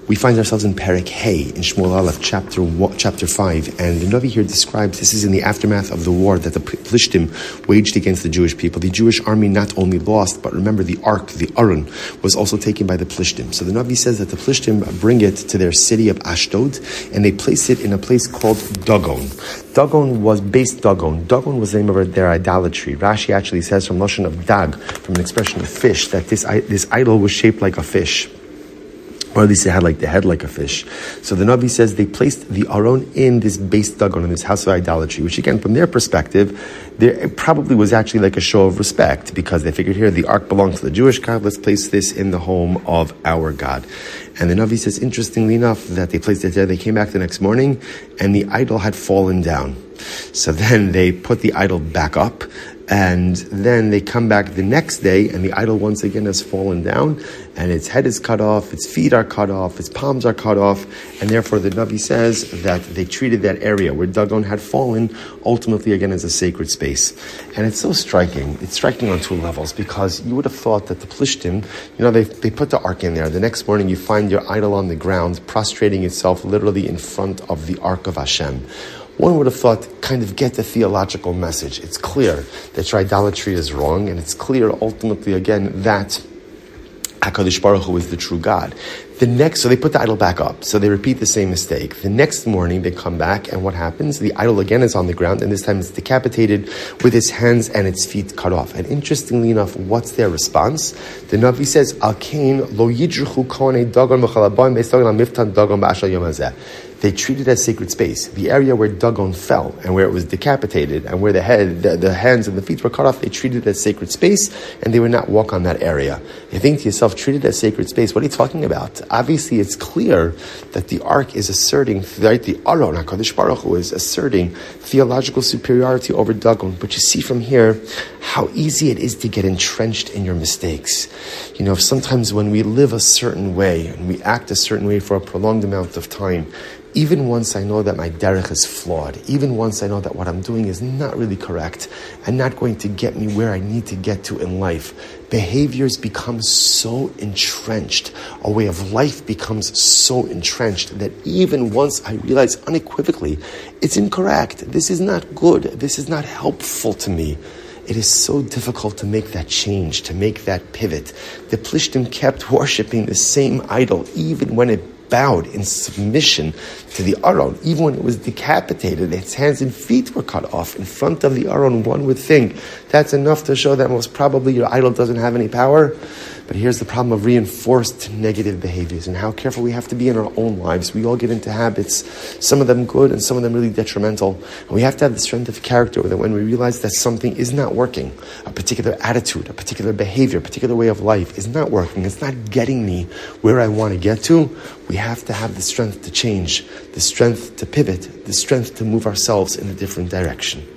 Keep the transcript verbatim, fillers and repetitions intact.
We find ourselves in Perek Hey, in Shmuel Aleph, chapter one, chapter five, and the Navi here describes, this is in the aftermath of the war that the Plishtim waged against the Jewish people. The Jewish army not only lost, but remember the Ark, the Aron, was also taken by the Plishtim. So the Navi says that the Plishtim bring it to their city of Ashdod, and they place it in a place called Dagon. Dagon was based Dagon. Dagon was the name of their idolatry. Rashi actually says from Lashon of Dag, from an expression of fish, that this, this idol was shaped like a fish. Or at least it had like the head like a fish. So the Navi says they placed the Aron in this base Dagon, in this house of idolatry, which again, from their perspective, there, it probably was actually like a show of respect, because they figured here the Ark belongs to the Jewish God, let's place this in the home of our God. And the Navi says, interestingly enough, that they placed it there, they came back the next morning, and the idol had fallen down. So then they put the idol back up, and then they come back the next day, and the idol once again has fallen down, and its head is cut off, its feet are cut off, its palms are cut off, and therefore the Navi says that they treated that area where Dagon had fallen ultimately again as a sacred space. And it's so striking. It's striking on two levels, because you would have thought that the Plishtim, you know, they they put the Ark in there. The next morning you find your idol on the ground, prostrating itself literally in front of the Ark of Hashem. One would have thought, kind of get the theological message. It's clear that your idolatry is wrong, and it's clear ultimately again that HaKadosh Baruch Hu is the true God. The next, so they put the idol back up. So they repeat the same mistake. The next morning they come back, and what happens? The idol again is on the ground, and this time it's decapitated with its hands and its feet cut off. And interestingly enough, what's their response? The Navi says, Al Kain lo yidruchu kohanei Dagon v'chalabayim beis Dagon al miftan Dagon ba'ashal yom hazeh. They treated it as sacred space. The area where Dagon fell and where it was decapitated and where the head, the, the hands and the feet were cut off, they treated it as sacred space, and they would not walk on that area. You think to yourself, treated as sacred space, what are you talking about? Obviously, it's clear that the Ark is asserting, right, the Aron, HaKadosh Baruch Hu, is asserting theological superiority over Dagon. But you see from here how easy it is to get entrenched in your mistakes. You know, sometimes when we live a certain way and we act a certain way for a prolonged amount of time, even once I know that my derech is flawed, even once I know that what I'm doing is not really correct and not going to get me where I need to get to in life, behaviors become so entrenched, a way of life becomes so entrenched that even once I realize unequivocally, it's incorrect, this is not good, this is not helpful to me, it is so difficult to make that change, to make that pivot. The Plishtim kept worshipping the same idol, even when it bowed in submission to the Aron. Even when it was decapitated, its hands and feet were cut off in front of the Aron. One would think that's enough to show that most probably your idol doesn't have any power. But here's the problem of reinforced negative behaviors and how careful we have to be in our own lives. We all get into habits, some of them good and some of them really detrimental. And we have to have the strength of character that when we realize that something is not working, a particular attitude, a particular behavior, a particular way of life is not working, it's not getting me where I want to get to, we have to have the strength to change, the strength to pivot, the strength to move ourselves in a different direction.